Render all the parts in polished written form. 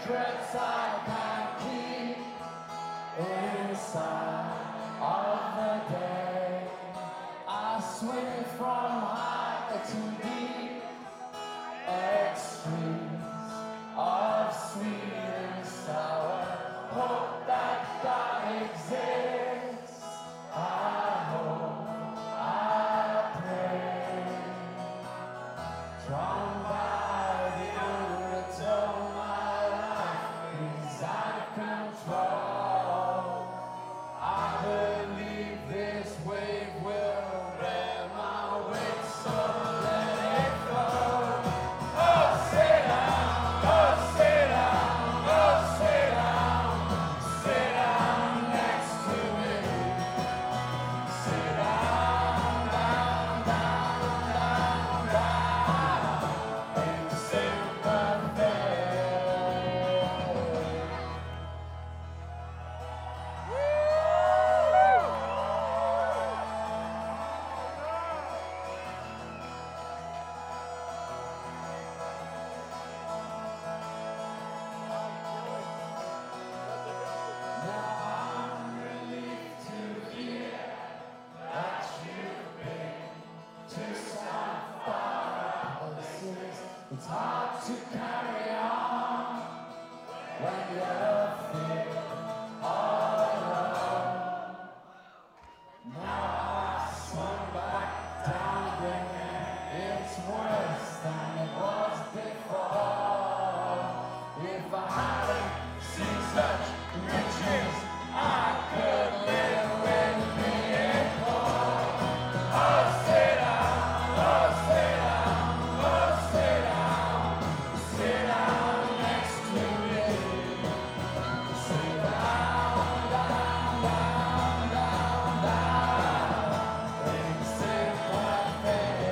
secrets I can't keep inside of the day. I swim from high to deep, extremes of sweet and sour. Hope that God exists. I hope, I pray. Drawn by the undertow, my life is out of control. I believe this wave will bear my weight, so let it flow. Oh, sit down, oh, sit down, oh, sit down next to me. Sit down, down, down, down, down, in sympathy. Now I'm relieved to hear that you've been to some far places. It's hard to carry on when you feel all alone. Now I swung back down again. It's worse than it was before. If I hadn't seen such riches, I could live with being poor. Oh, sit down, oh, sit down, oh, sit down next to me. Sit down, down, down, down, down, in sympathy.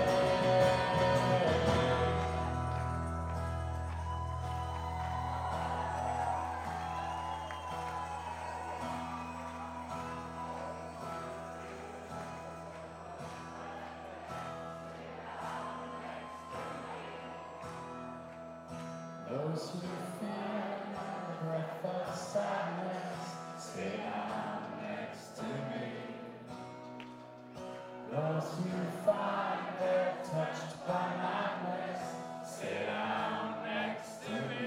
Those who feel the breath of sadness, sit down next to me. Those who find they're touched by madness, sit down next to me.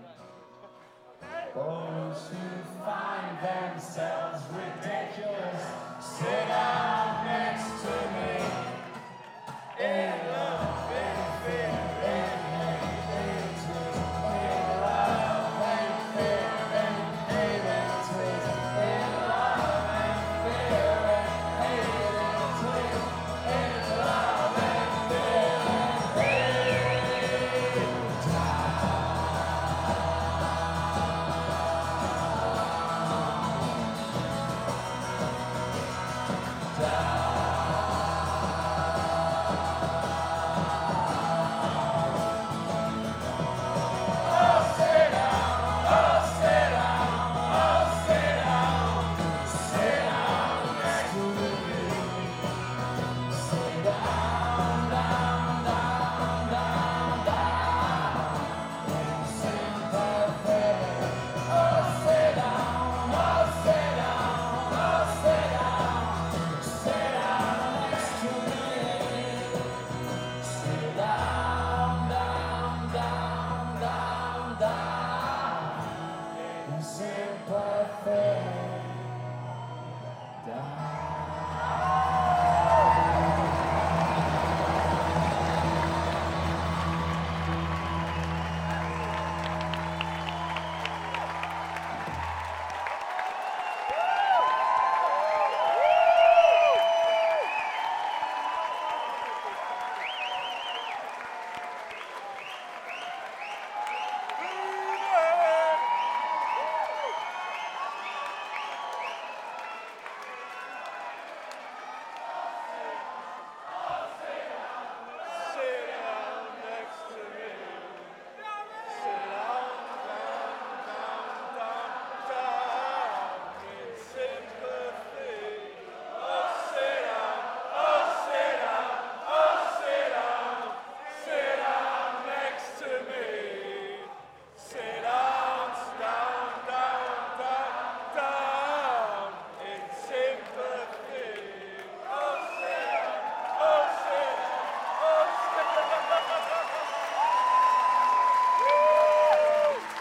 Those who find themselves ridiculous,